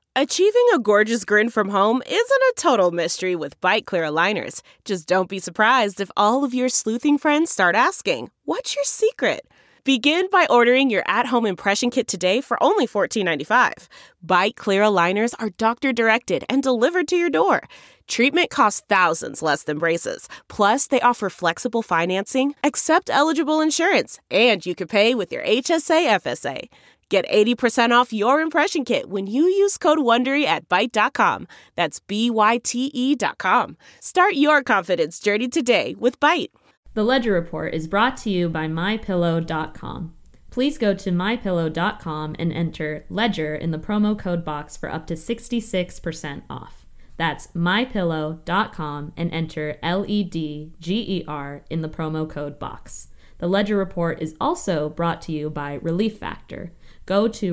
Achieving a gorgeous grin from home isn't a total mystery with Byte Clear aligners. Just don't be surprised if all of your sleuthing friends start asking, "What's your secret?" Begin by ordering your at-home impression kit today for only $14.95. Byte Clear aligners are doctor-directed and delivered to your door. Treatment costs thousands less than braces. Plus, they offer flexible financing, accept eligible insurance, and you can pay with your HSA FSA. Get 80% off your impression kit when you use code WONDERY at Byte.com. That's BYTE.com. Start your confidence journey today with Byte. The Ledger Report is brought to you by MyPillow.com. Please go to MyPillow.com and enter Ledger in the promo code box for up to 66% off. That's MyPillow.com and enter LEDGER in the promo code box. The Ledger Report is also brought to you by Relief Factor. Go to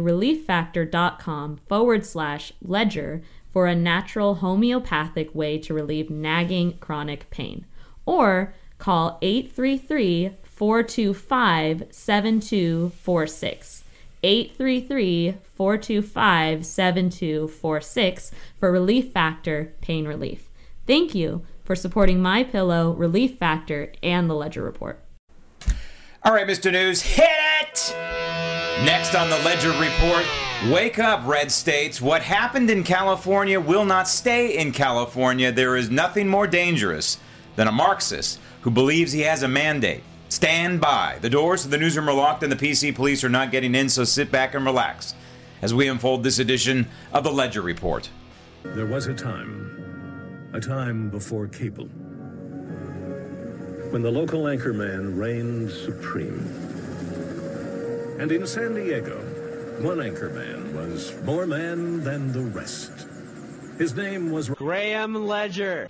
relieffactor.com/ledger for a natural homeopathic way to relieve nagging chronic pain. Or call 833-425-7246. 833-425-7246 for Relief Factor Pain Relief. Thank you for supporting MyPillow, Relief Factor, and the Ledger Report. All right, Mr. News, hit it! Next on the Ledger Report, wake up, red states. What happened in California will not stay in California. There is nothing more dangerous than a Marxist who believes he has a mandate. Stand by. The doors to the newsroom are locked and the PC police are not getting in, so sit back and relax as we unfold this edition of the Ledger Report. There was a time before cable, when the local anchorman reigned supreme. And in San Diego, one anchorman was more man than the rest. His name was Graham Ledger.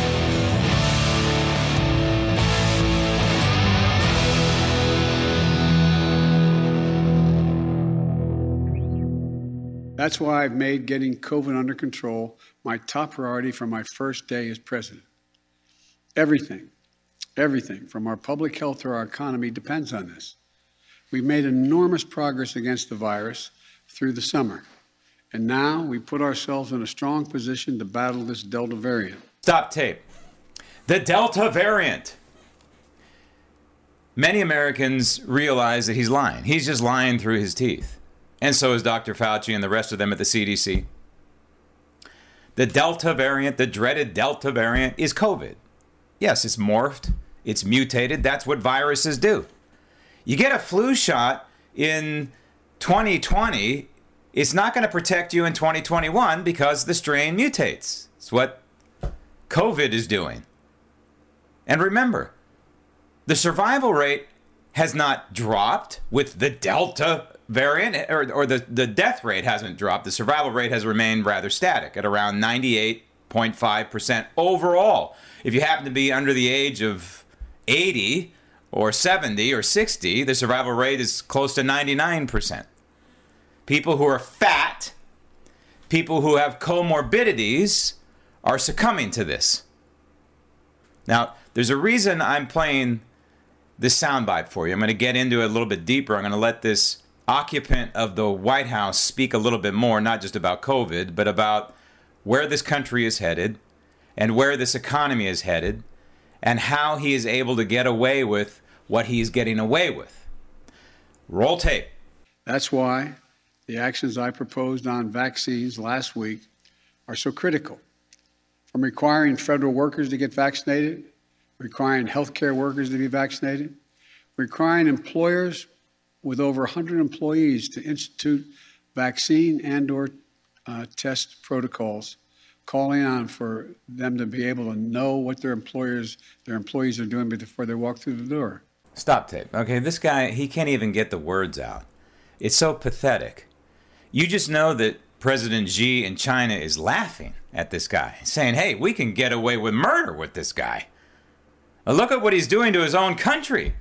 That's why I've made getting COVID under control my top priority from my first day as president. Everything from our public health to our economy depends on this. We've made enormous progress against the virus through the summer, and now we put ourselves in a strong position to battle this Delta variant. Stop tape. The Delta variant. Many Americans realize that he's lying. He's just lying through his teeth. And so is Dr. Fauci and the rest of them at the CDC. The Delta variant, the dreaded Delta variant, is COVID. Yes, it's morphed. It's mutated. That's what viruses do. You get a flu shot in 2020, it's not going to protect you in 2021 because the strain mutates. It's what COVID is doing. And remember, the survival rate has not dropped with the Delta variant, or the death rate hasn't dropped. The survival rate has remained rather static at around 98.5% overall. If you happen to be under the age of 80 or 70 or 60, the survival rate is close to 99%. People who are fat, people who have comorbidities are succumbing to this. Now, there's a reason I'm playing this soundbite for you. I'm going to get into it a little bit deeper. I'm going to let this occupant of the White House speak a little bit more, not just about COVID, but about where this country is headed and where this economy is headed and how he is able to get away with what he's getting away with. Roll tape. That's why the actions I proposed on vaccines last week are so critical. From requiring federal workers to get vaccinated, requiring healthcare workers to be vaccinated, requiring employers with over 100 employees to institute vaccine and/or test protocols, calling on for them to be able to know what their employees are doing before they walk through the door. Stop tape. Okay, this guy, he can't even get the words out. It's so pathetic. You just know that President Xi in China is laughing at this guy, saying, hey, we can get away with murder with this guy. Now look at what he's doing to his own country.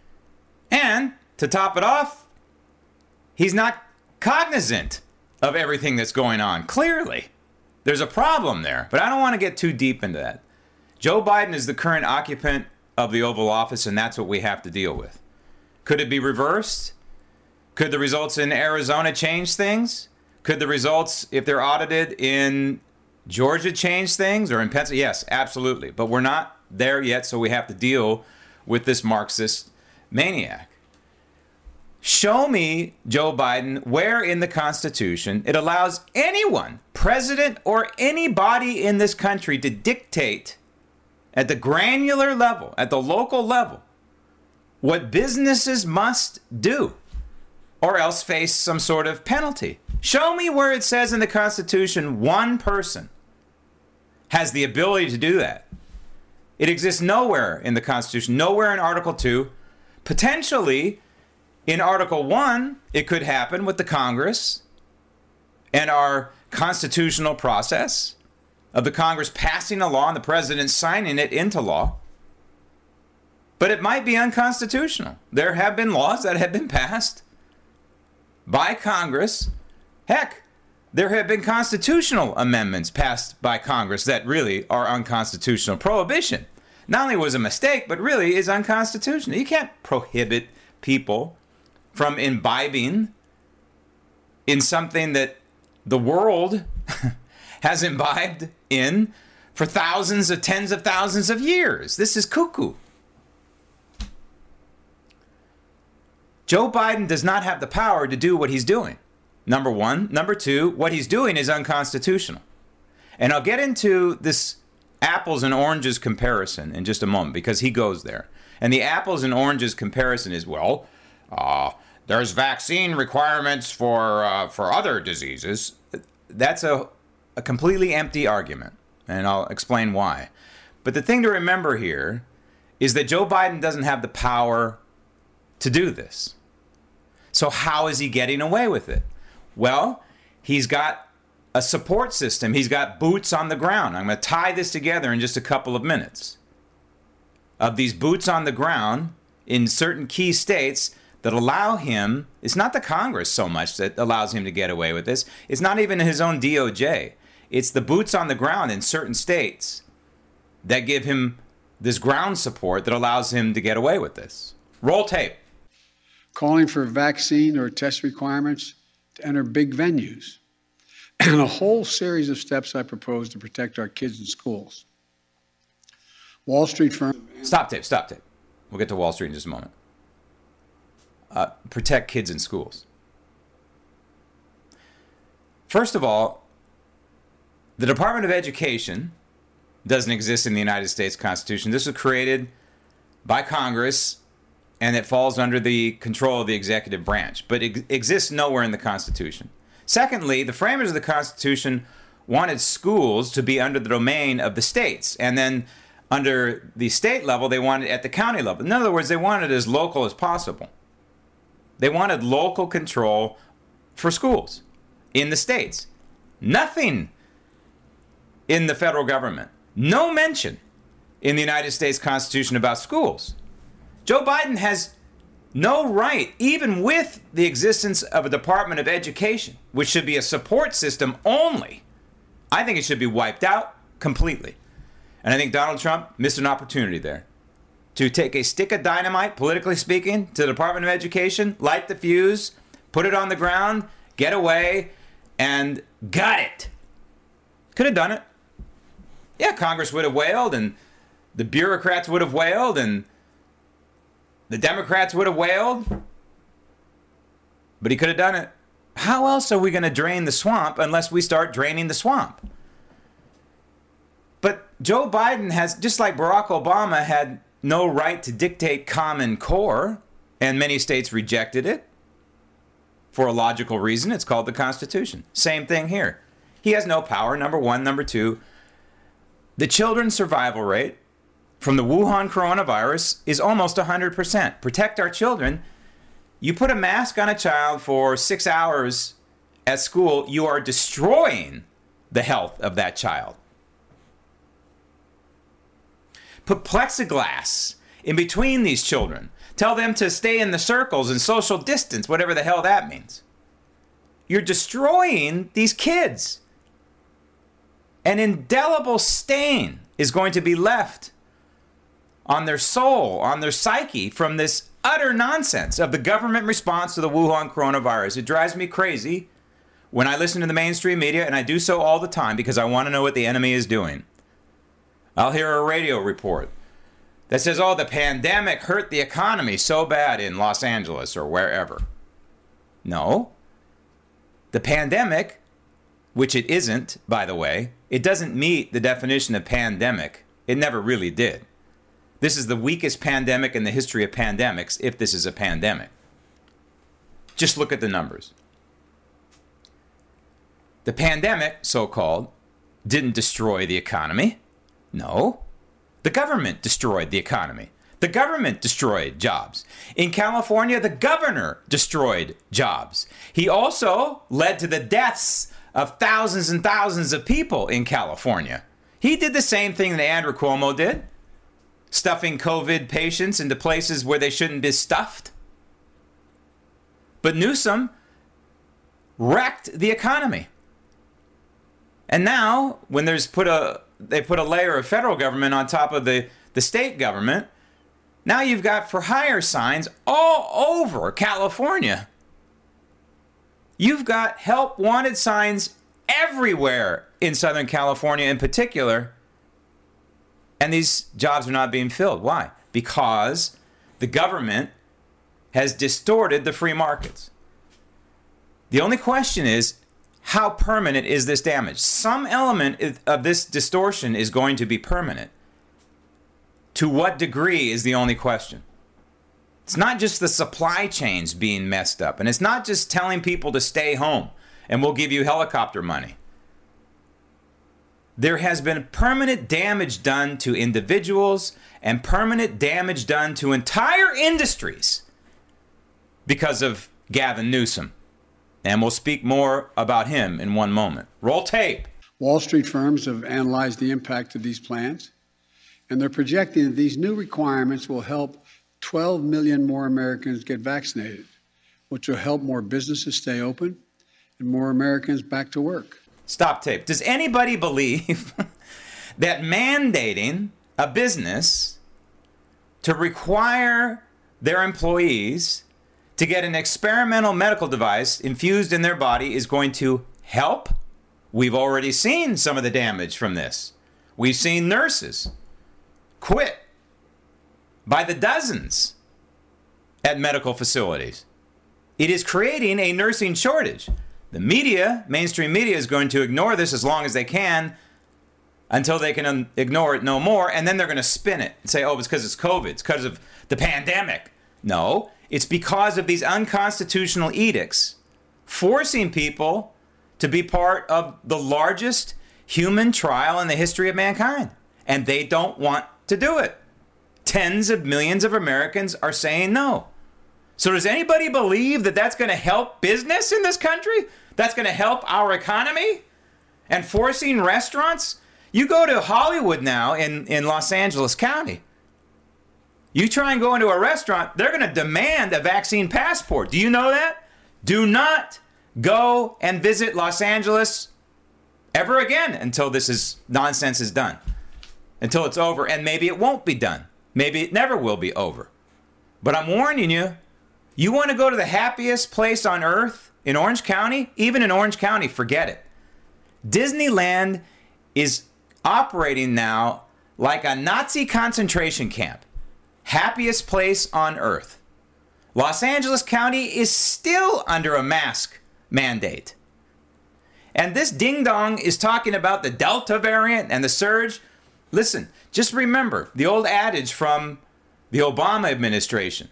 And to top it off, he's not cognizant of everything that's going on. Clearly, there's a problem there, but I don't want to get too deep into that. Joe Biden is the current occupant of the Oval Office, and that's what we have to deal with. Could it be reversed? Could the results in Arizona change things? Could the results, if they're audited in Georgia, change things, or in Pennsylvania? Yes, absolutely. But we're not there yet, so we have to deal with this Marxist maniac. Show me, Joe Biden, where in the Constitution it allows anyone, president or anybody in this country, to dictate at the granular level, at the local level, what businesses must do, or else face some sort of penalty. Show me where it says in the Constitution one person has the ability to do that. It exists nowhere in the Constitution, nowhere in Article 2. Potentially, in Article 1, it could happen with the Congress and our constitutional process of the Congress passing a law and the president signing it into law. But it might be unconstitutional. There have been laws that have been passed by Congress. Heck, there have been constitutional amendments passed by Congress that really are unconstitutional. Prohibition not only was a mistake, but really is unconstitutional. You can't prohibit people from imbibing in something that the world has imbibed in for thousands of tens of thousands of years. This is cuckoo. Joe Biden does not have the power to do what he's doing. Number one. Number two, what he's doing is unconstitutional. And I'll get into this apples and oranges comparison in just a moment, because he goes there. And the apples and oranges comparison is, well, there's vaccine requirements for other diseases. That's a completely empty argument, and I'll explain why. But the thing to remember here is that Joe Biden doesn't have the power to do this. So how is he getting away with it? Well, he's got a support system. He's got boots on the ground. I'm going to tie this together in just a couple of minutes. Of these boots on the ground in certain key states that allow him, it's not the Congress so much that allows him to get away with this. It's not even his own DOJ. It's the boots on the ground in certain states that give him this ground support that allows him to get away with this. Roll tape. Calling for vaccine or test requirements to enter big venues, and a whole series of steps I propose to protect our kids in schools. Wall Street firm... Stop tape. We'll get to Wall Street in just a moment. Protect kids in schools. First of all, the Department of Education doesn't exist in the United States Constitution. This was created by Congress, and it falls under the control of the executive branch, but it exists nowhere in the Constitution. Secondly, the framers of the Constitution wanted schools to be under the domain of the states, and then under the state level, they wanted it at the county level. In other words, they wanted it as local as possible. They wanted local control for schools in the states. Nothing in the federal government. No mention in the United States Constitution about schools. Joe Biden has no right, even with the existence of a Department of Education, which should be a support system only. I think it should be wiped out completely. And I think Donald Trump missed an opportunity there to take a stick of dynamite, politically speaking, to the Department of Education, light the fuse, put it on the ground, get away, and got it. Could have done it. Yeah, Congress would have wailed, and the bureaucrats would have wailed, and the Democrats would have wailed, but he could have done it. How else are we going to drain the swamp unless we start draining the swamp? But Joe Biden has, just like Barack Obama had no right to dictate Common Core, and many states rejected it for a logical reason. It's called the Constitution. Same thing here. He has no power, number one. Number two, the children's survival rate from the Wuhan coronavirus is almost 100%. Protect our children. You put a mask on a child for 6 hours at school, you are destroying the health of that child. Put plexiglass in between these children. Tell them to stay in the circles and social distance, whatever the hell that means. You're destroying these kids. An indelible stain is going to be left on their soul, on their psyche, from this utter nonsense of the government response to the Wuhan coronavirus. It drives me crazy when I listen to the mainstream media, and I do so all the time because I want to know what the enemy is doing, I'll hear a radio report that says, oh, the pandemic hurt the economy so bad in Los Angeles or wherever. No. The pandemic, which it isn't, by the way, it doesn't meet the definition of pandemic. It never really did. This is the weakest pandemic in the history of pandemics, if this is a pandemic. Just look at the numbers. The pandemic, so-called, didn't destroy the economy. No. The government destroyed the economy. The government destroyed jobs. In California, the governor destroyed jobs. He also led to the deaths of thousands and thousands of people in California. He did the same thing that Andrew Cuomo did, stuffing COVID patients into places where they shouldn't be stuffed. But Newsom wrecked the economy. And now, when they put a layer of federal government on top of the state government, now you've got for hire signs all over California. You've got help wanted signs everywhere in Southern California in particular. And these jobs are not being filled. Why? Because the government has distorted the free markets. The only question is, how permanent is this damage? Some element of this distortion is going to be permanent. To what degree is the only question. It's not just the supply chains being messed up, and it's not just telling people to stay home and we'll give you helicopter money. There has been permanent damage done to individuals and permanent damage done to entire industries because of Gavin Newsom. And we'll speak more about him in one moment. Roll tape. Wall Street firms have analyzed the impact of these plans, and they're projecting that these new requirements will help 12 million more Americans get vaccinated, which will help more businesses stay open and more Americans back to work. Stop tape. Does anybody believe that mandating a business to require their employees to get an experimental medical device infused in their body is going to help? We've already seen some of the damage from this. We've seen nurses quit by the dozens at medical facilities. It is creating a nursing shortage. The media, mainstream media, is going to ignore this as long as they can until they can ignore it no more, and then they're going to spin it and say, oh, it's because it's COVID, it's because of the pandemic. No, it's because of these unconstitutional edicts forcing people to be part of the largest human trial in the history of mankind. And they don't want to do it. Tens of millions of Americans are saying no. So does anybody believe that that's going to help business in this country? That's going to help our economy? And forcing restaurants? You go to Hollywood now in Los Angeles County. You try and go into a restaurant, they're going to demand a vaccine passport. Do you know that? Do not go and visit Los Angeles ever again until this nonsense is done. Until it's over, and maybe it won't be done. Maybe it never will be over. But I'm warning you, you want to go to the happiest place on earth in Orange County? Even in Orange County, forget it. Disneyland is operating now like a Nazi concentration camp. Happiest place on earth. Los Angeles County is still under a mask mandate. And this ding-dong is talking about the Delta variant and the surge. Listen, just remember the old adage from the Obama administration.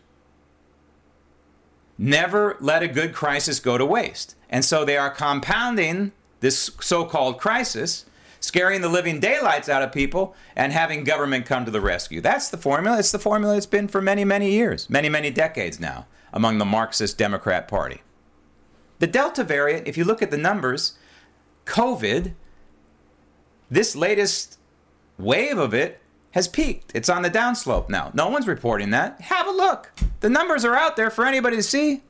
Never let a good crisis go to waste. And so they are compounding this so-called crisis, scaring the living daylights out of people, and having government come to the rescue. That's the formula. It's the formula it's been for many, many years, many, many decades now, among the Marxist Democrat Party. The Delta variant, if you look at the numbers, COVID, this latest wave of it has peaked. It's on the downslope now. No one's reporting that. Have a look. The numbers are out there for anybody to see.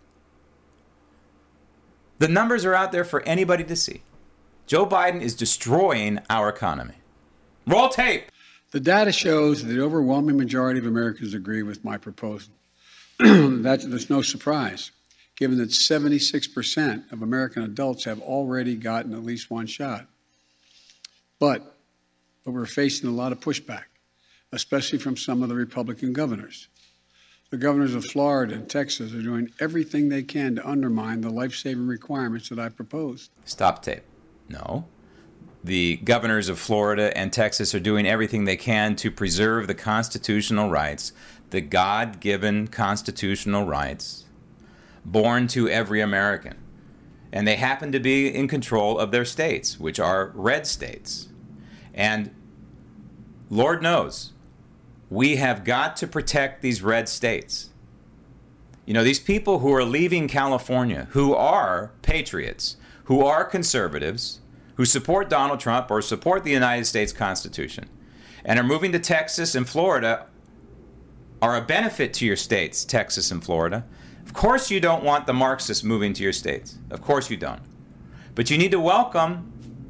The numbers are out there for anybody to see. Joe Biden is destroying our economy. Roll tape. The data shows that the overwhelming majority of Americans agree with my proposal. There's no surprise. given that 76% of American adults have already gotten at least one shot. But we're facing a lot of pushback, especially from some of the Republican governors. The governors of Florida and Texas are doing everything they can to undermine the life-saving requirements that I proposed. Stop tape. No. The governors of Florida and Texas are doing everything they can to preserve the constitutional rights, the God-given constitutional rights born to every American. And they happen to be in control of their states, which are red states. And Lord knows, we have got to protect these red states. You know, these people who are leaving California, who are patriots, who are conservatives, who support Donald Trump or support the United States Constitution, and are moving to Texas and Florida, are a benefit to your states, Texas and Florida. Of course you don't want the Marxists moving to your states. Of course you don't. But you need to welcome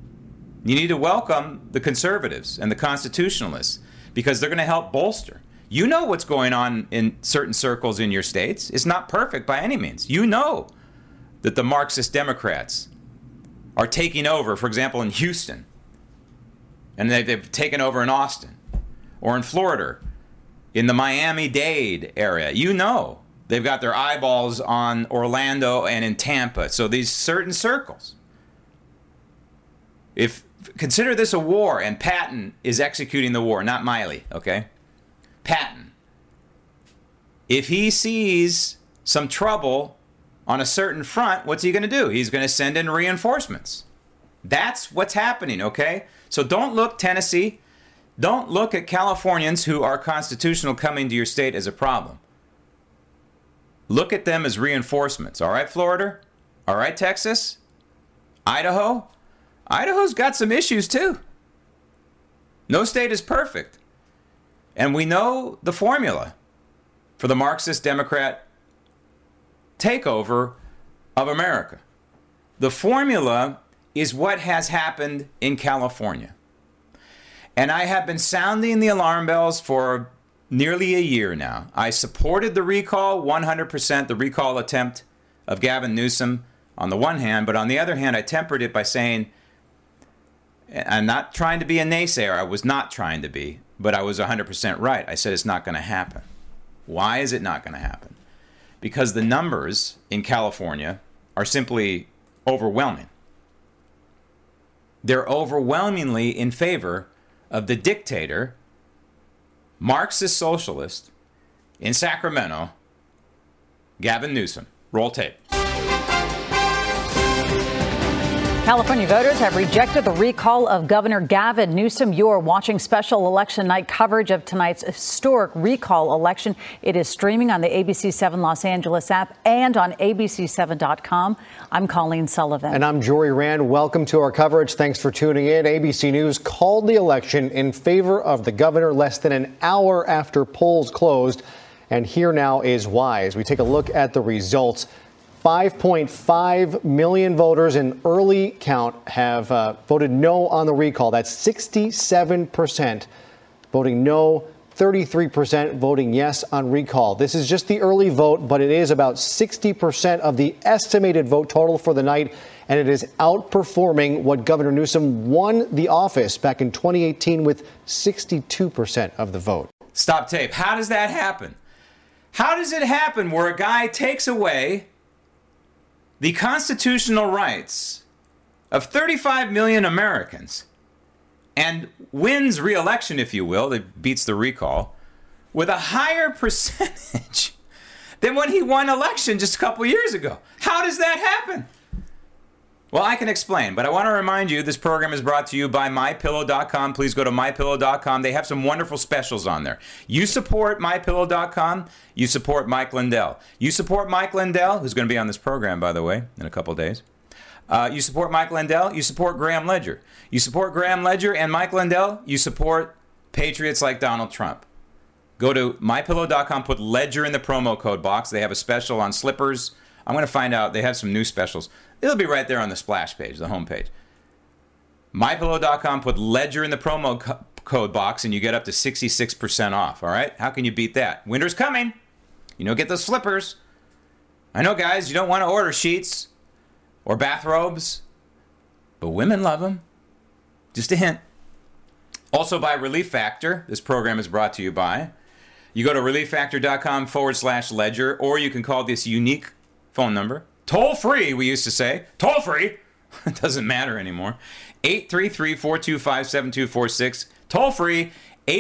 the conservatives and the constitutionalists, because they're going to help bolster. You know what's going on in certain circles in your states. It's not perfect by any means. You know that the Marxist Democrats are taking over, for example, in Houston, and they've taken over in Austin, or in Florida, in the Miami-Dade area. You know they've got their eyeballs on Orlando and in Tampa. So these certain circles. Consider this a war, and Patton is executing the war, not Miley, okay? Patton. If he sees some trouble on a certain front, what's he going to do? He's going to send in reinforcements. That's what's happening, okay? So don't look, Tennessee, don't look at Californians who are constitutional coming to your state as a problem. Look at them as reinforcements, all right, Florida? All right, Texas? Idaho? Idaho's got some issues too. No state is perfect. And we know the formula for the Marxist Democrat takeover of America. The formula is what has happened in California. And I have been sounding the alarm bells for nearly a year now. I supported the recall, 100%, the recall attempt of Gavin Newsom on the one hand, but on the other hand, I tempered it by saying, I'm not trying to be a naysayer. I was not trying to be, but I was 100% right. I said it's not going to happen. Why is it not going to happen? Because the numbers in California are simply overwhelming. They're overwhelmingly in favor of the dictator, Marxist socialist in Sacramento, Gavin Newsom. Roll tape. California voters have rejected the recall of Governor Gavin Newsom. You are watching special election night coverage of tonight's historic recall election. It is streaming on the ABC 7 Los Angeles app and on ABC7.com. I'm Colleen Sullivan. And I'm Jory Rand. Welcome to our coverage. Thanks for tuning in. ABC News called the election in favor of the governor less than an hour after polls closed. And here now is why. As we take a look at the results, 5.5 million voters in early count have voted no on the recall. That's 67% voting no, 33% voting yes on recall. This is just the early vote, but it is about 60% of the estimated vote total for the night, and it is outperforming what Governor Newsom won the office back in 2018 with 62% of the vote. Stop tape. How does that happen? How does it happen where a guy takes away the constitutional rights of 35 million Americans and wins re-election, if you will, that beats the recall, with a higher percentage than when he won election just a couple years ago? How does that happen? Well, I can explain, but I want to remind you this program is brought to you by MyPillow.com. Please go to MyPillow.com. They have some wonderful specials on there. You support MyPillow.com, you support Mike Lindell. You support Mike Lindell, who's going to be on this program, by the way, in a couple of days. You support Mike Lindell, you support Graham Ledger. You support Graham Ledger and Mike Lindell, you support patriots like Donald Trump. Go to MyPillow.com, put Ledger in the promo code box. They have a special on slippers. I'm going to find out. They have some new specials. It'll be right there on the splash page, the homepage. MyPillow.com, put Ledger in the promo code box, and you get up to 66% off, all right? How can you beat that? Winter's coming. You know, get those slippers. I know, guys, you don't want to order sheets or bathrobes, but women love them. Just a hint. Also by Relief Factor. This program is brought to you by. You go to relieffactor.com/ledger, or you can call this unique phone number. Toll free, we used to say. Toll free. It doesn't matter anymore. 833-425-7246. Toll free,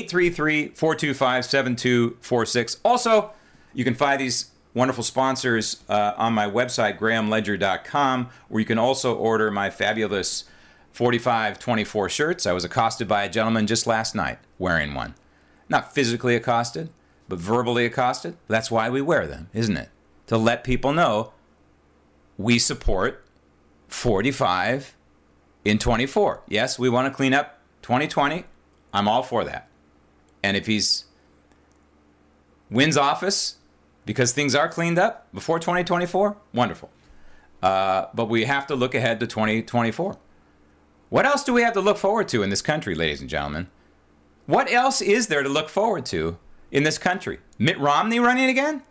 833-425-7246. Also, you can find these wonderful sponsors on my website, grahamledger.com, where you can also order my fabulous 4524 shirts. I was accosted by a gentleman just last night wearing one. Not physically accosted, but verbally accosted. That's why we wear them, isn't it? To let people know we support 45 in 24. Yes, we want to clean up 2020. I'm all for that. And if he's wins office because things are cleaned up before 2024, wonderful. But we have to look ahead to 2024. What else do we have to look forward to in this country, ladies and gentlemen? What else is there to look forward to in this country? Mitt Romney running again?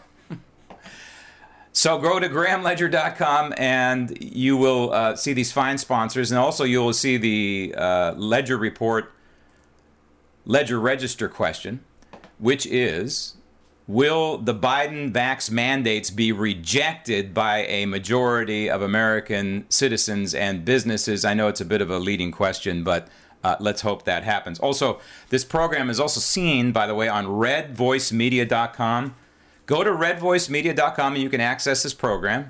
So go to grahamledger.com and you will see these fine sponsors. And also you will see the Ledger Report, Ledger Register question, which is, will the Biden vax mandates be rejected by a majority of American citizens and businesses? I know it's a bit of a leading question, but let's hope that happens. Also, this program is also seen, by the way, on redvoicemedia.com. Go to redvoicemedia.com and you can access this program,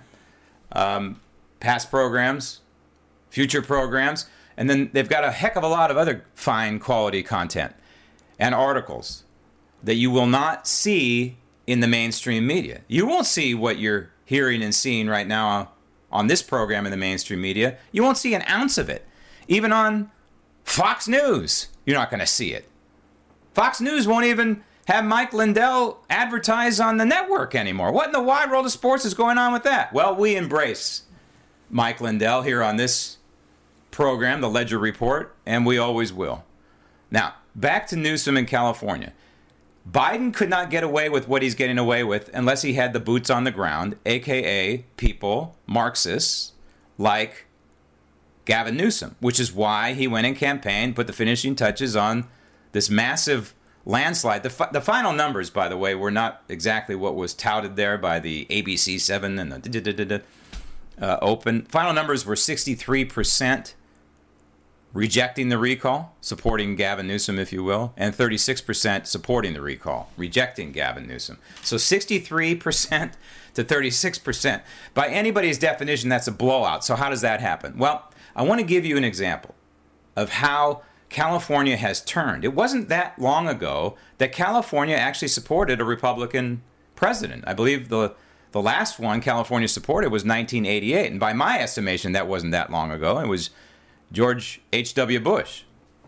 past programs, future programs, and then they've got a heck of a lot of other fine quality content and articles that you will not see in the mainstream media. You won't see what you're hearing and seeing right now on this program in the mainstream media. You won't see an ounce of it. Even on Fox News, you're not going to see it. Fox News won't even have Mike Lindell advertise on the network anymore. What in the wide world of sports is going on with that? Well, we embrace Mike Lindell here on this program, the Ledger Report, and we always will. Now, back to Newsom in California. Biden could not get away with what he's getting away with unless he had the boots on the ground, a.k.a. people, Marxists, like Gavin Newsom, which is why he went and campaigned, put the finishing touches on this massive landslide. The final numbers, by the way, were not exactly what was touted there by the ABC 7 and the Open. Final numbers were 63% rejecting the recall, supporting Gavin Newsom, if you will, and 36% supporting the recall, rejecting Gavin Newsom. So 63% to 36%. By anybody's definition, that's a blowout. So how does that happen? Well, I want to give you an example of how California has turned. It wasn't that long ago that California actually supported a Republican president. I believe the last one California supported was 1988. And by my estimation, that wasn't that long ago. It was George H.W. Bush.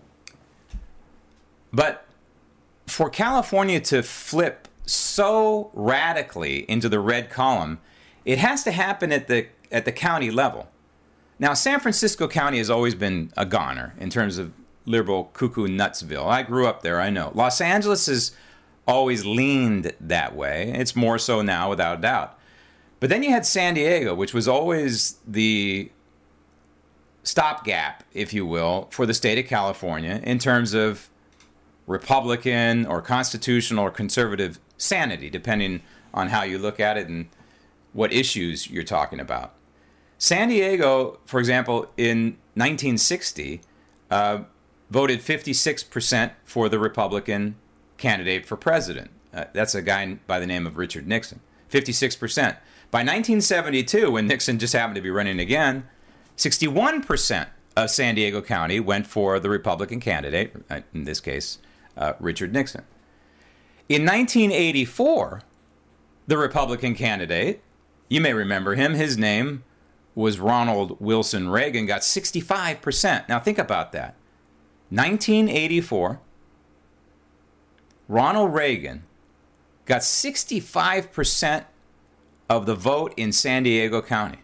But for California to flip so radically into the red column, it has to happen at the county level. Now, San Francisco County has always been a goner in terms of liberal cuckoo nutsville. I grew up there, I know. Los Angeles has always leaned that way. It's more so now, without a doubt. But then you had San Diego, which was always the stopgap, if you will, for the state of California in terms of Republican or constitutional or conservative sanity, depending on how you look at it and what issues you're talking about. San Diego, for example, in 1960, voted 56% for the Republican candidate for president. That's a guy by the name of Richard Nixon. 56%. By 1972, when Nixon just happened to be running again, 61% of San Diego County went for the Republican candidate, in this case, Richard Nixon. In 1984, the Republican candidate, you may remember him, his name was Ronald Wilson Reagan, got 65%. Now think about that. 1984, Ronald Reagan got 65% of the vote in San Diego County.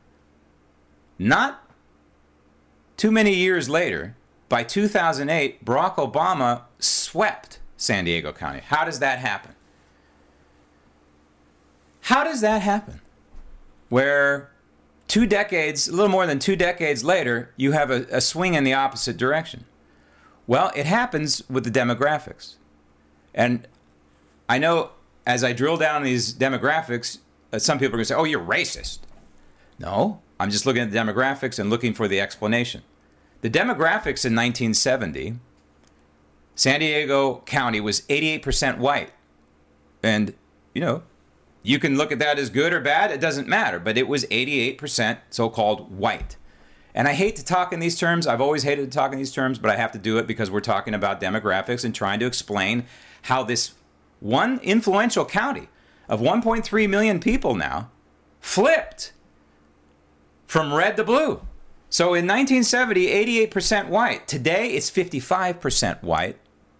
Not too many years later, by 2008, Barack Obama swept San Diego County. How does that happen? How does that happen? where 2 decades, a little more than 2 decades later, you have a swing in the opposite direction. Well, it happens with the demographics. And I know as I drill down these demographics, some people are going to say, oh, you're racist. No, I'm just looking at the demographics and looking for the explanation. The demographics in 1970, San Diego County was 88% white. And, you know, you can look at that as good or bad. It doesn't matter. But it was 88% so-called white. And I hate to talk in these terms. I've always hated to talk in these terms, but I have to do it because we're talking about demographics and trying to explain how this one influential county of 1.3 million people now flipped from red to blue. So in 1970, 88% white. Today, it's 55% white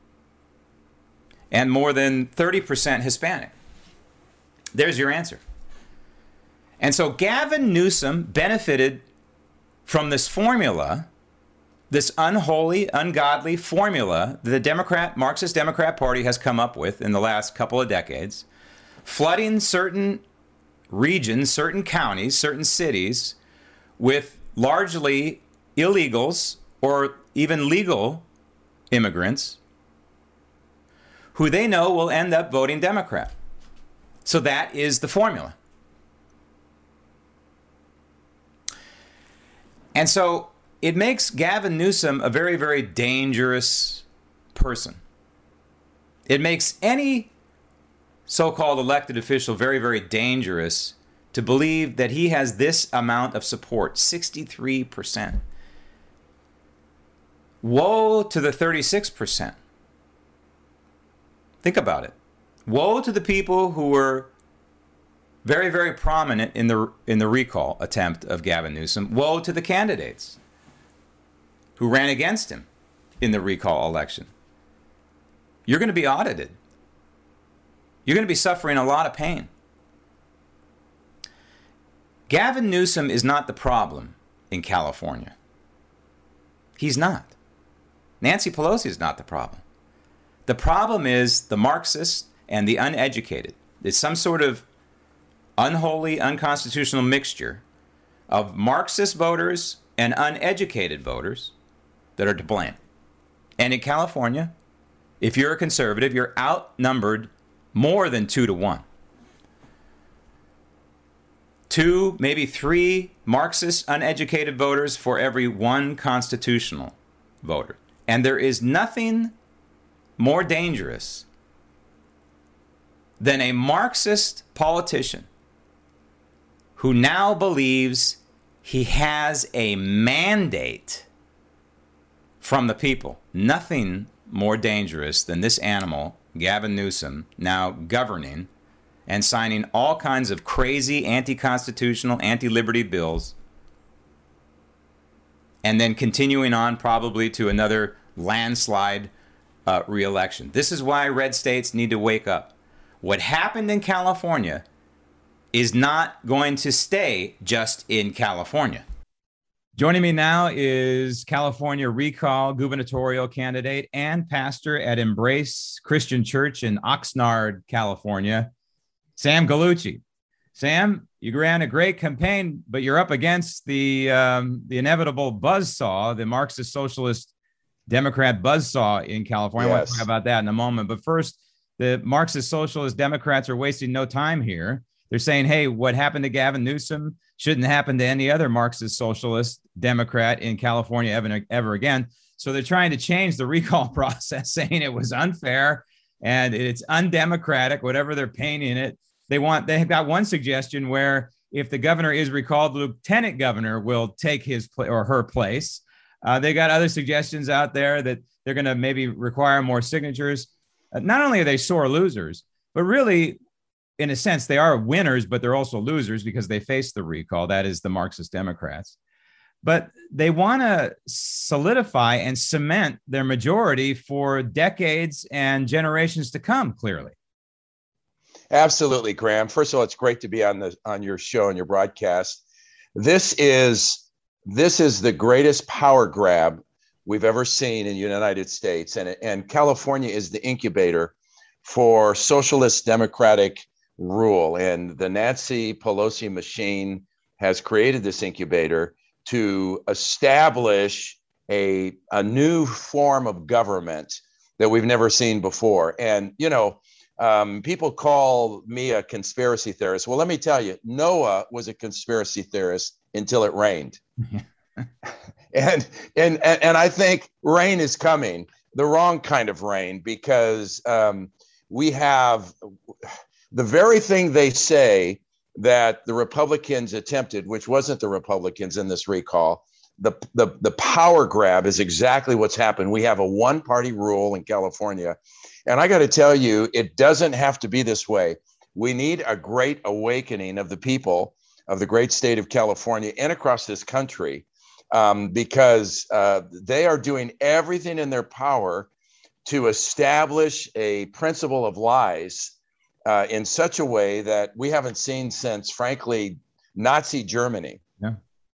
and more than 30% Hispanic. There's your answer. And so Gavin Newsom benefited from this formula, this unholy, ungodly formula that the Marxist Democrat Party has come up with in the last couple of decades, flooding certain regions, certain counties, certain cities with largely illegals or even legal immigrants who they know will end up voting Democrat. So that is the formula. And so it makes Gavin Newsom a very, very dangerous person. It makes any so-called elected official very, very dangerous to believe that he has this amount of support, 63%. Woe to the 36%. Think about it. Woe to the people who were very, very prominent in the recall attempt of Gavin Newsom. Woe to the candidates who ran against him in the recall election. You're going to be audited. You're going to be suffering a lot of pain. Gavin Newsom is not the problem in California. He's not. Nancy Pelosi is not the problem. The problem is the Marxists and the uneducated. It's some sort of unholy, unconstitutional mixture of Marxist voters and uneducated voters that are to blame. And in California, if you're a conservative, you're outnumbered more than 2 to 1. 2, maybe 3 Marxist uneducated voters for every 1 constitutional voter. And there is nothing more dangerous than a Marxist politician who now believes he has a mandate from the people. Nothing more dangerous than this animal, Gavin Newsom, now governing and signing all kinds of crazy anti-constitutional, anti-liberty bills, and then continuing on probably to another landslide re-election. This is why red states need to wake up. What happened in California is not going to stay just in California. Joining me now is California recall gubernatorial candidate and pastor at Embrace Christian Church in Oxnard, California, Sam Gallucci. Sam, you ran a great campaign, but you're up against the inevitable buzzsaw, the Marxist Socialist Democrat buzzsaw in California. Yes. I want to talk about that in a moment. But first, the Marxist Socialist Democrats are wasting no time here. They're saying, hey, what happened to Gavin Newsom shouldn't happen to any other Marxist Socialist Democrat in California ever again. So they're trying to change the recall process, saying it was unfair and it's undemocratic, whatever they're painting it. They have got one suggestion where if the governor is recalled, the lieutenant governor will take his or her place. They got other suggestions out there that they're going to maybe require more signatures. Not only are they sore losers, but really, in a sense, they are winners, but they're also losers because they face the recall. That is the Marxist Democrats. But they want to solidify and cement their majority for decades and generations to come, clearly. Absolutely, Graham. First of all, it's great to be on your show and your broadcast. This is the greatest power grab we've ever seen in the United States. And California is the incubator for socialist democratic rule. And the Nancy Pelosi machine has created this incubator to establish a new form of government that we've never seen before. And, people call me a conspiracy theorist. Well, let me tell you, Noah was a conspiracy theorist until it rained. and I think rain is coming, the wrong kind of rain, because we have the very thing they say that the Republicans attempted, which wasn't the Republicans in this recall. The power grab is exactly what's happened. We have a one-party rule in California. And I got to tell you, it doesn't have to be this way. We need a great awakening of the people of the great state of California and across this country, because they are doing everything in their power to establish a principle of lies in such a way that we haven't seen since, frankly, Nazi Germany. Yeah,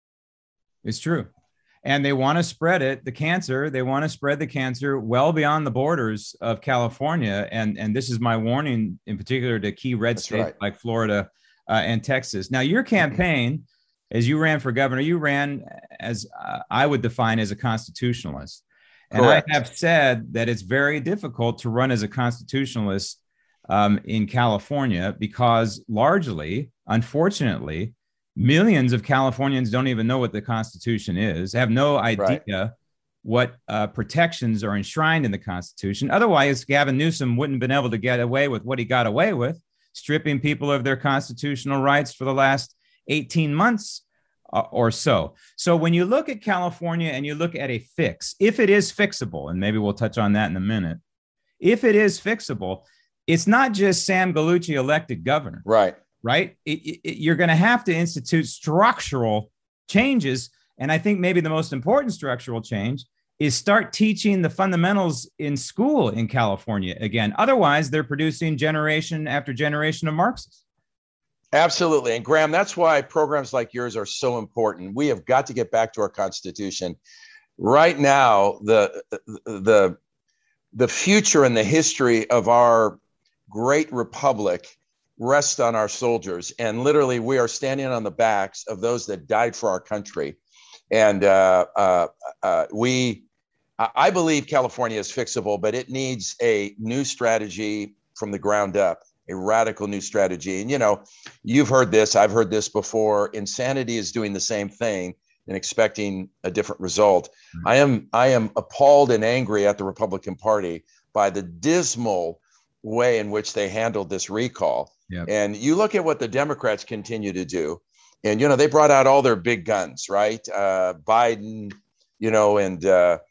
it's true. And they want to spread they want to spread the cancer well beyond the borders of California. And this is my warning in particular to key red states like Florida and Texas. Now, your campaign, as you ran for governor, you ran as I would define as a constitutionalist. And correct. I have said that it's very difficult to run as a constitutionalist in California because largely, unfortunately, millions of Californians don't even know what the Constitution is, have no idea what protections are enshrined in the Constitution. Otherwise, Gavin Newsom wouldn't have been able to get away with what he got away with, stripping people of their constitutional rights for the last 18 months or so. So when you look at California and you look at a fix, if it is fixable, and maybe we'll touch on that in a minute, if it is fixable, it's not just Sam Gallucci elected governor. Right? You're going to have to institute structural changes. And I think maybe the most important structural change is start teaching the fundamentals in school in California again. Otherwise, they're producing generation after generation of Marxists. Absolutely. And Graham, that's why programs like yours are so important. We have got to get back to our Constitution. Right now, the future and the history of our great republic rest on our soldiers. And literally, we are standing on the backs of those that died for our country. And I believe California is fixable, but it needs a new strategy from the ground up, a radical new strategy. And, you've heard this, I've heard this before. Insanity is doing the same thing and expecting a different result. Mm-hmm. I am appalled and angry at the Republican Party by the dismal way in which they handled this recall. Yep. And you look at what the Democrats continue to do, and, they brought out all their big guns, right? Biden, and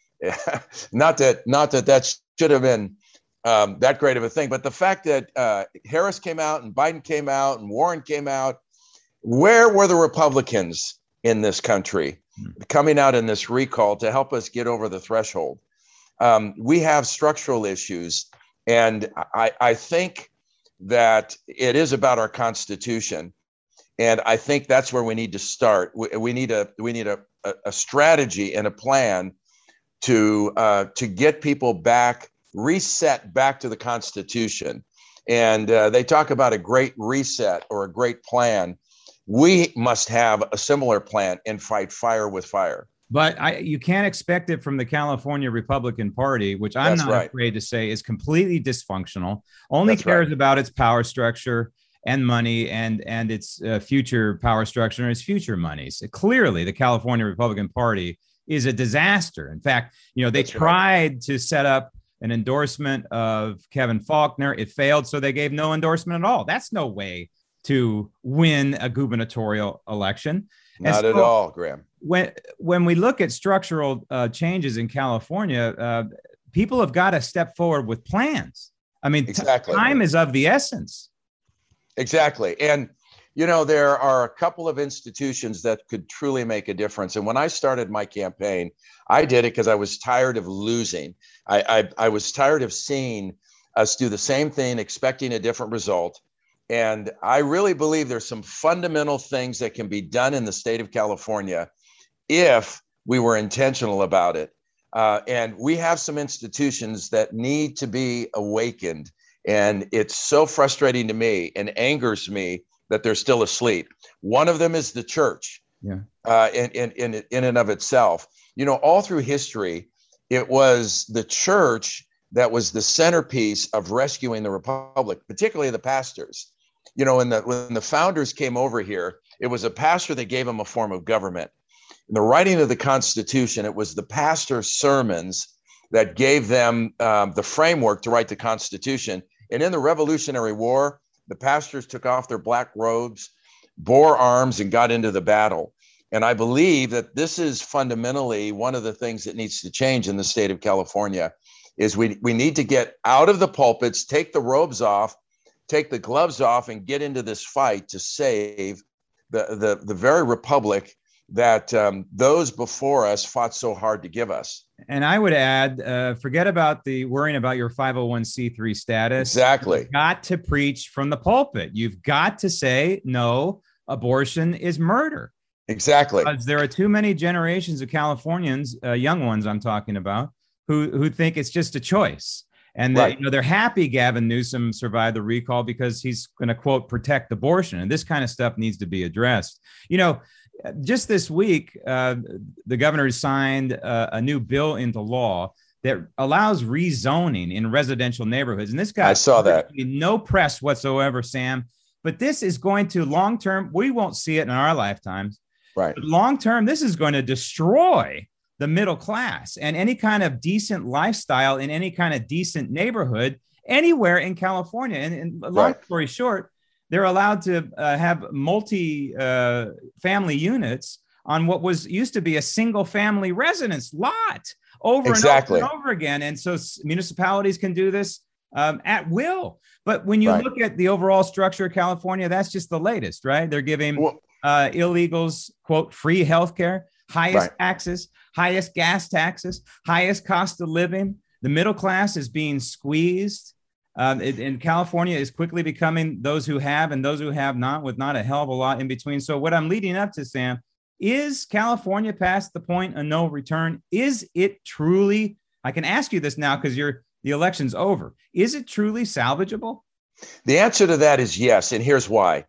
not that should have been that great of a thing. But the fact that Harris came out and Biden came out and Warren came out, where were the Republicans in this country coming out in this recall to help us get over the threshold? We have structural issues. And I think that it is about our Constitution. And I think that's where we need to start. We need a strategy and a plan to get people back, reset back to the Constitution. And they talk about a great reset or a great plan. We must have a similar plan and fight fire with fire. But you can't expect it from the California Republican Party, which I'm not afraid to say is completely dysfunctional, only cares about its power structure and money and its future power structure and its future monies. Clearly, the California Republican Party is a disaster. In fact, they tried to set up an endorsement of Kevin Faulconer. It failed, so they gave no endorsement at all. That's no way to win a gubernatorial election. Not at all, Graham. When we look at structural changes in California, people have got to step forward with plans. I mean, time is of the essence. Exactly. And, there are a couple of institutions that could truly make a difference. And when I started my campaign, I did it because I was tired of losing. I was tired of seeing us do the same thing, expecting a different result. And I really believe there's some fundamental things that can be done in the state of California if we were intentional about it. And we have some institutions that need to be awakened. And it's so frustrating to me and angers me that they're still asleep. One of them is the church. In and of itself. You know, all through history, it was the church that was the centerpiece of rescuing the republic, particularly the pastors. You know, when the founders came over here, it was a pastor that gave them a form of government. In the writing of the Constitution, it was the pastor's sermons that gave them the framework to write the Constitution. And in the Revolutionary War, the pastors took off their black robes, bore arms, and got into the battle. And I believe that this is fundamentally one of the things that needs to change in the state of California is we need to get out of the pulpits, take the robes off, take the gloves off, and get into this fight to save the very republic that those before us fought so hard to give us. And I would add, forget about the worrying about your 501c3 status. Exactly. You've got to preach from the pulpit. You've got to say, no, abortion is murder. Exactly. Because there are too many generations of Californians, young ones I'm talking about, who think it's just a choice. And right. they're happy Gavin Newsom survived the recall because he's going to, quote, protect abortion. And this kind of stuff needs to be addressed. You know, just this week, the governor signed a new bill into law that allows rezoning in residential neighborhoods. And this guy, I saw that. No press whatsoever, Sam. But this is going to long term. We won't see it in our lifetimes. Right. But long term, this is going to destroy the middle class and any kind of decent lifestyle in any kind of decent neighborhood anywhere in California. And long story short, they're allowed to have multi-family units on what used to be a single family residence lot over and over again. And so municipalities can do this at will. But when you look at the overall structure of California, that's just the latest, right? They're giving illegals, quote, free healthcare, highest taxes, highest gas taxes, highest cost of living. The middle class is being squeezed. And California is quickly becoming those who have and those who have not, with not a hell of a lot in between. So what I'm leading up to, Sam, is California past the point of no return? Is it truly, I can ask you this now because the election's over. Is it truly salvageable? The answer to that is yes. And here's why.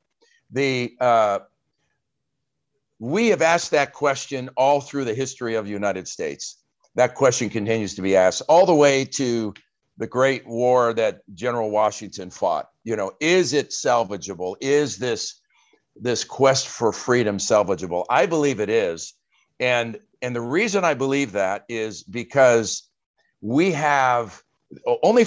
We have asked that question all through the history of the United States. That question continues to be asked all the way to the great war that General Washington fought. You know, is it salvageable? Is this quest for freedom salvageable? I believe it is. And the reason I believe that is because we have only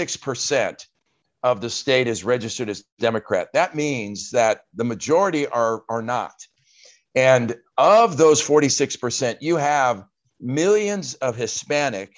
46% of the state is registered as Democrat. That means that the majority are not. And of those 46%, you have millions of Hispanic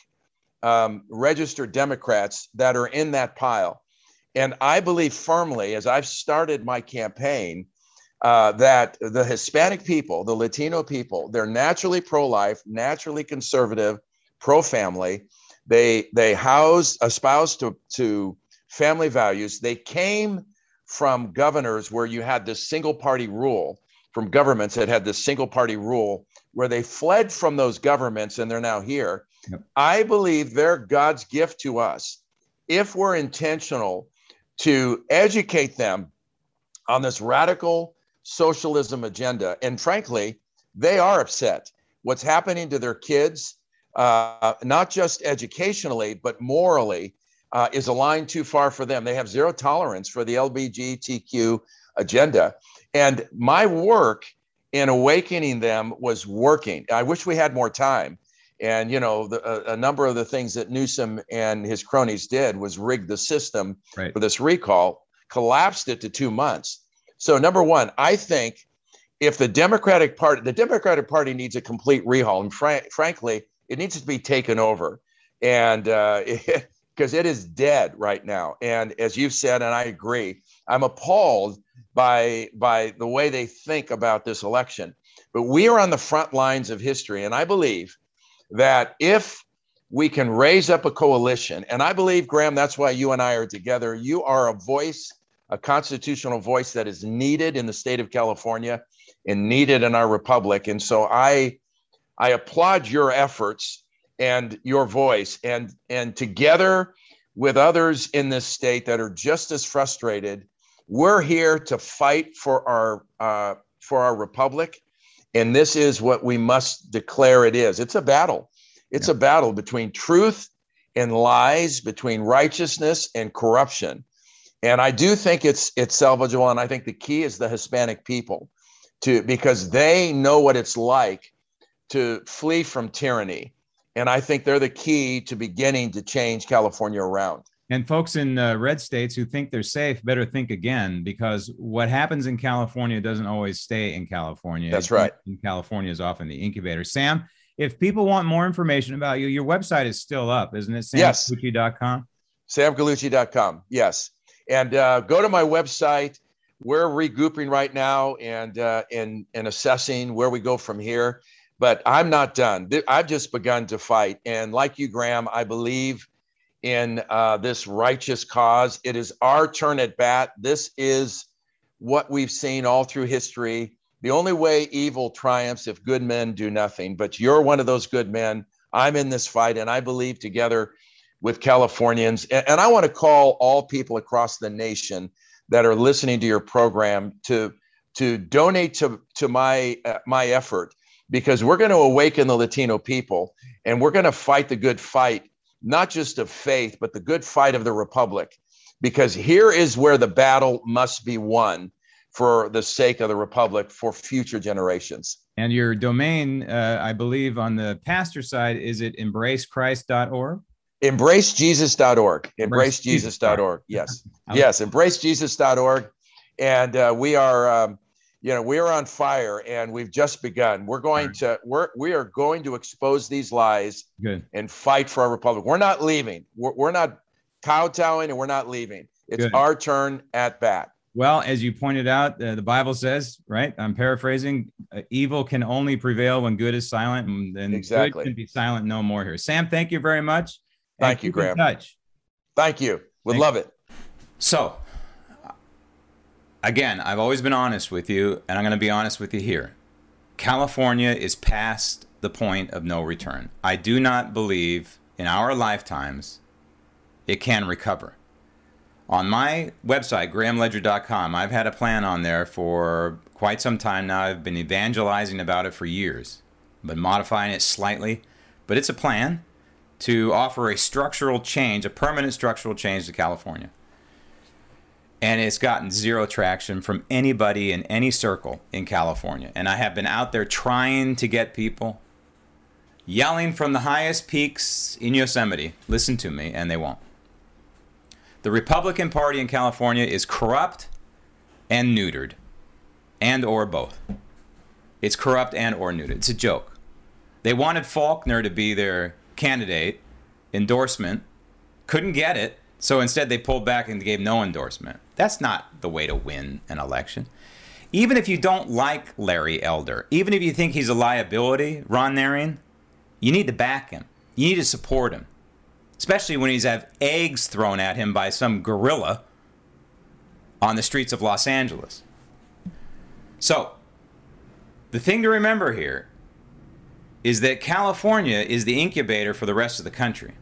registered Democrats that are in that pile. And I believe firmly, as I've started my campaign, that the Hispanic people, the Latino people, they're naturally pro-life, naturally conservative, pro-family. They espouse to family values. They came from governors where you had this single party rule, from governments that had this single party rule, where they fled from those governments and they're now here. Yep. I believe they're God's gift to us if we're intentional to educate them on this radical socialism agenda. And frankly, they are upset. What's happening to their kids, not just educationally, but morally, is a line too far for them. They have zero tolerance for the LGBTQ agenda. And my work in awakening them was working. I wish we had more time. And, you know, a number of the things that Newsom and his cronies did was rig the system for this recall, collapsed it to 2 months. So number one, I think if the Democratic Party needs a complete rehaul, and frankly, it needs to be taken over. And because it is dead right now. And as you've said, and I agree, I'm appalled by the way they think about this election. But we are on the front lines of history. And I believe that if we can raise up a coalition, and I believe, Graham, that's why you and I are together. You are a voice, a constitutional voice that is needed in the state of California and needed in our republic. And so I applaud your efforts and your voice. And together with others in this state that are just as frustrated. We're here to fight for our republic, and this is what we must declare it is. It's a battle. It's a battle between truth and lies, between righteousness and corruption. And I do think it's salvageable, and I think the key is the Hispanic people, because they know what it's like to flee from tyranny. And I think they're the key to beginning to change California around. And folks in red states who think they're safe better think again, because what happens in California doesn't always stay in California. That's right. In California is often the incubator. Sam, if people want more information about you, your website is still up, isn't it? SamGallucci.com? SamGallucci.com, yes. And go to my website. We're regrouping right now and assessing where we go from here. But I'm not done. I've just begun to fight. And like you, Graham, I believe in this righteous cause. It is our turn at bat. This is what we've seen all through history. The only way evil triumphs if good men do nothing. But you're one of those good men. I'm in this fight, and I believe together with Californians. And I want to call all people across the nation that are listening to your program to donate to my effort, because we're going to awaken the Latino people, and we're going to fight the good fight, not just of faith, but the good fight of the republic, because here is where the battle must be won for the sake of the republic for future generations. And your domain, I believe on the pastor side, is it embracechrist.org? EmbraceJesus.org. EmbraceJesus.org. Yes. Yes. EmbraceJesus.org. And we are, we are on fire, and we've just begun. We are going to expose these lies and fight for our republic. We're not leaving. We're not kowtowing, and we're not leaving. It's our turn at bat. Well, as you pointed out, the Bible says, right? I'm paraphrasing, evil can only prevail when good is silent, and exactly. Good can be silent no more here. Sam, thank you very much. Thank you, Graham. Touch. Thank you. Would love it. So, again, I've always been honest with you, and I'm going to be honest with you here. California is past the point of no return. I do not believe in our lifetimes it can recover. On my website, grahamledger.com, I've had a plan on there for quite some time now. I've been evangelizing about it for years, been modifying it slightly, but it's a plan to offer a structural change, a permanent structural change to California. And it's gotten zero traction from anybody in any circle in California. And I have been out there trying to get people yelling from the highest peaks in Yosemite, listen to me, and they won't. The Republican Party in California is corrupt and neutered, and or both. It's corrupt and or neutered. It's a joke. They wanted Faulconer to be their candidate endorsement, couldn't get it, so instead they pulled back and gave no endorsement. That's not the way to win an election. Even if you don't like Larry Elder, even if you think he's a liability, Ron Naring, you need to back him. You need to support him, especially when he's had eggs thrown at him by some gorilla on the streets of Los Angeles. So, the thing to remember here is that California is the incubator for the rest of the country.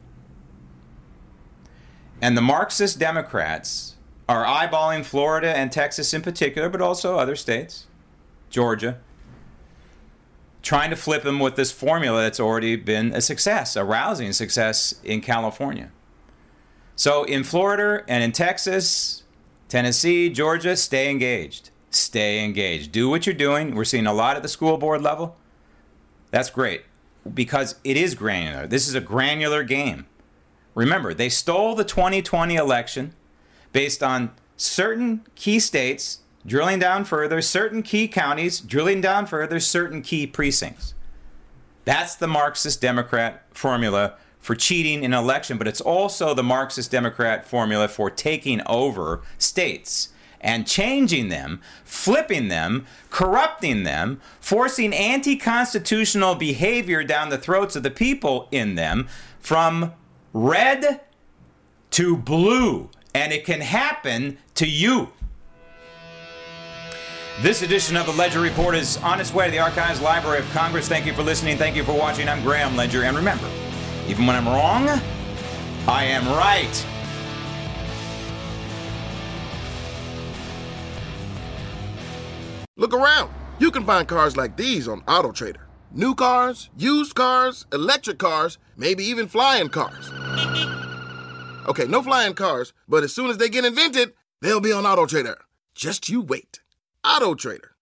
And the Marxist Democrats are eyeballing Florida and Texas in particular, but also other states, Georgia, trying to flip them with this formula that's already been a success, a rousing success in California. So in Florida and in Texas, Tennessee, Georgia, stay engaged. Stay engaged. Do what you're doing. We're seeing a lot at the school board level. That's great, because it is granular. This is a granular game. Remember, they stole the 2020 election based on certain key states drilling down further, certain key counties drilling down further, certain key precincts. That's the Marxist Democrat formula for cheating in an election, but it's also the Marxist Democrat formula for taking over states and changing them, flipping them, corrupting them, forcing anti-constitutional behavior down the throats of the people in them from red to blue. And it can happen to you. This edition of the Ledger Report is on its way to the Archives Library of Congress. Thank you for listening. Thank you for watching. I'm Graham Ledger. And remember, even when I'm wrong, I am right. Look around. You can find cars like these on AutoTrader. New cars, used cars, electric cars, maybe even flying cars. Okay, no flying cars, but as soon as they get invented, they'll be on AutoTrader. Just you wait. AutoTrader.